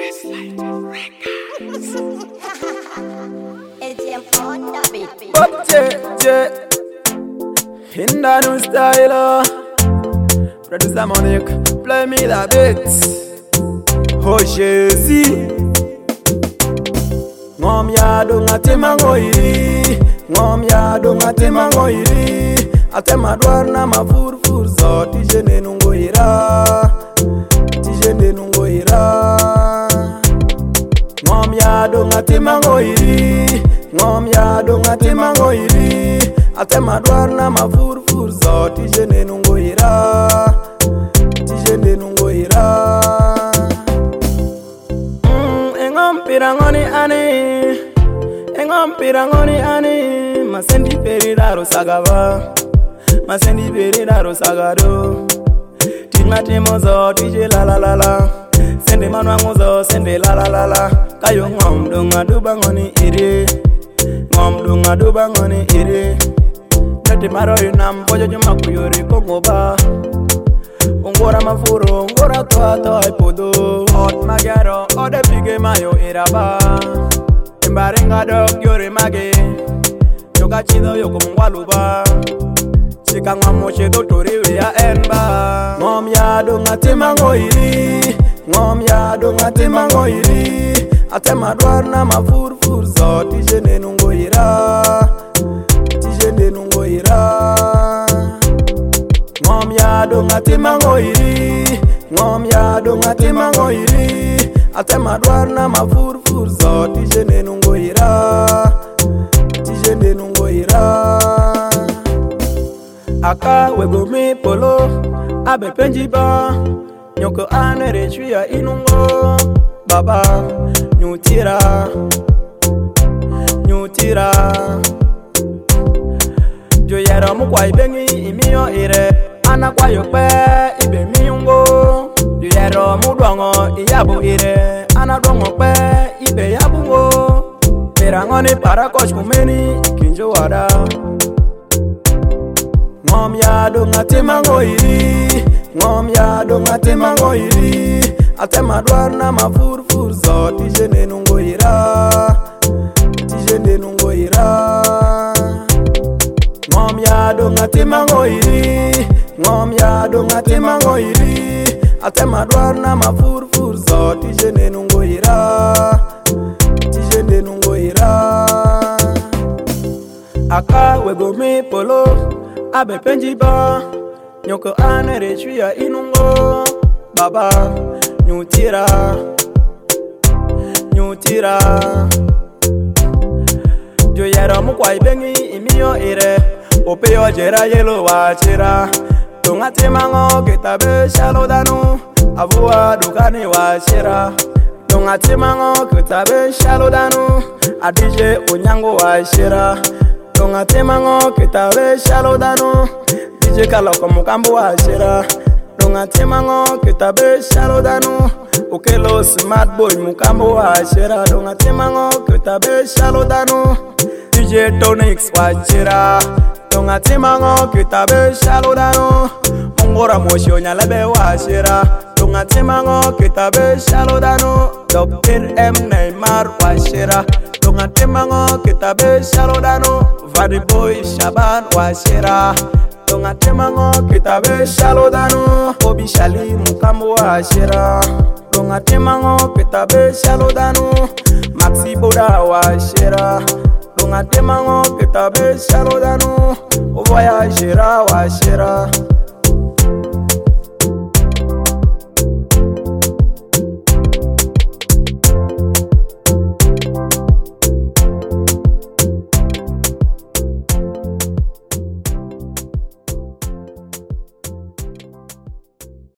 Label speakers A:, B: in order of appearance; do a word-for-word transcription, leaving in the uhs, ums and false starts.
A: Up, yeah, yeah. In the new style, uh. Producer Monique, play me that beat. Oh, Jay-Z. Ngom ya do ngati mangoiri, ngom ya do ngati mangoiri. Atema dwar na mafurfur zo tijene nungoira, tijene nungoira. Ngom ya do ngati mangoiri, ngom ya do ngati mangoiri. Atema dwar na mafurfur zo tijene nungoira, tijene nungoira. Engom pirangoni ani, engom pirangoni ani. Masendi peridaro sagava, masendi peridaro sagado. Tina timozo tije la la la la, sende manwa ngozo sende la la la la. Kayo ngom dunga dubangoni iri, ngom dunga dubangoni iri. Nati maro yunam bojo juma kuyori kongoba. Ongora mafuro, ongora toa toa ipodo. Ot magero, ode pige mayo iraba. Imbaringa dog yori mage. Yoga chido yoko mungwaluba. Chika ngwa moche dotori wea enba. Ngom ya do ngati mangoiri, ngom ya do ngati mangoiri. Atema dwar na mafurfur zo tijene nungoira, tijene nungoira. Ngom ya do ngati mangoiri, ngom ya do ngati mangoiri. Atema dwar na mafurfur zo tijene nungoira, tijene nungoira. Aka wego mi polo, abe penjiba. Nyoko ane rechuya inungo, baba nyutira, nyutira. Jo yero mukwa ibengi imiyo ire. Ana kwa yokpe ibe miyungo. Jo yero mudwango iyabu ire. Ana dwango pe ibe yabungo. Perangoni para kosh kumeni kinjo wada. Ngom ya do ngati mangoiri, ngom ya do ngati mangoiri. Atema dwar na mafurfur zo tijene nungoira, tijene nungoira. Ngom ya do ngati mangoiri, ngom ya do ngati mangoiri. Atema dwar na mafurfur zo tijene nungoira, tijene nungoira. Aka wego mi polo, abe penjiba. Nyoko ane rechuya inungo, baba nyutira, nyutira. Jo yero mukwa ibengi imiyo ire. Opeyo jera yelo wachira. Tunga timango kitabe shalo danu. Avua dukani wachira. Tunga timango kitabe shalo danu. Adije unyango wachira. Tunga timango kitabe shalo danu. Dije kaloko mukambu wachira. Tunga timango kitabe shalo danu. Ukelo smart boy mukambu wachira. Tunga timango kitabe shalo danu. D J Tonix wachira. Tunga timango kitabe shalo danu. Ongora moshio nyalebe wachira. Tunga timango kitabe shalo danu. Doctor M Neymar wachira. Tunga timango kitabe shalo danu. Vadi boy Shaban wachira. Tunga timango kitabe shalo danu. Obi Shali mukambu wachira. Tunga timango kitabe shalo danu. Maxi Boda wachira. Tunga timango kitabe shalo danu. Voyagera wachira.